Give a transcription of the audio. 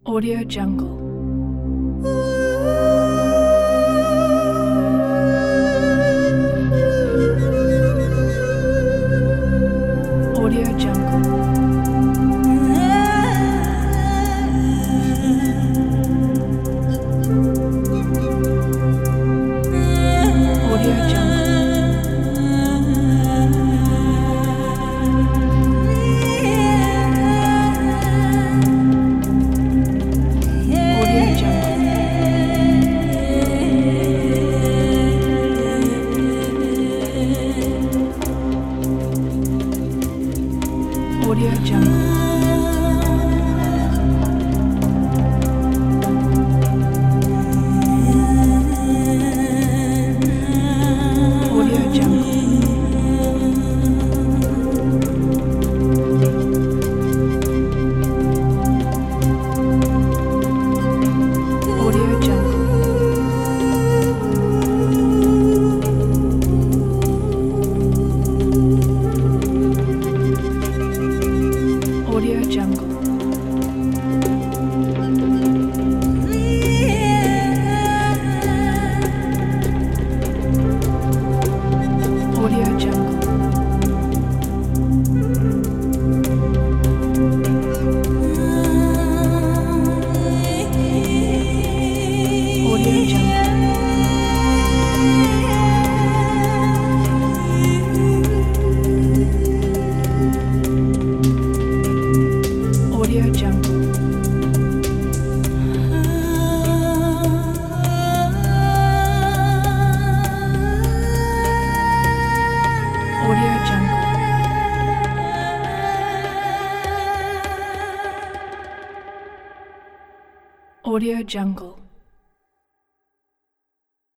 Audio Jungle. Audio Jungle. Audio Jungle. Audio Jungle. Audio Jungle. Audio Jungle. Audio Jungle. Audio Jungle. Audio Jungle. Audio Jungle. Audio Jungle. Audio Jungle.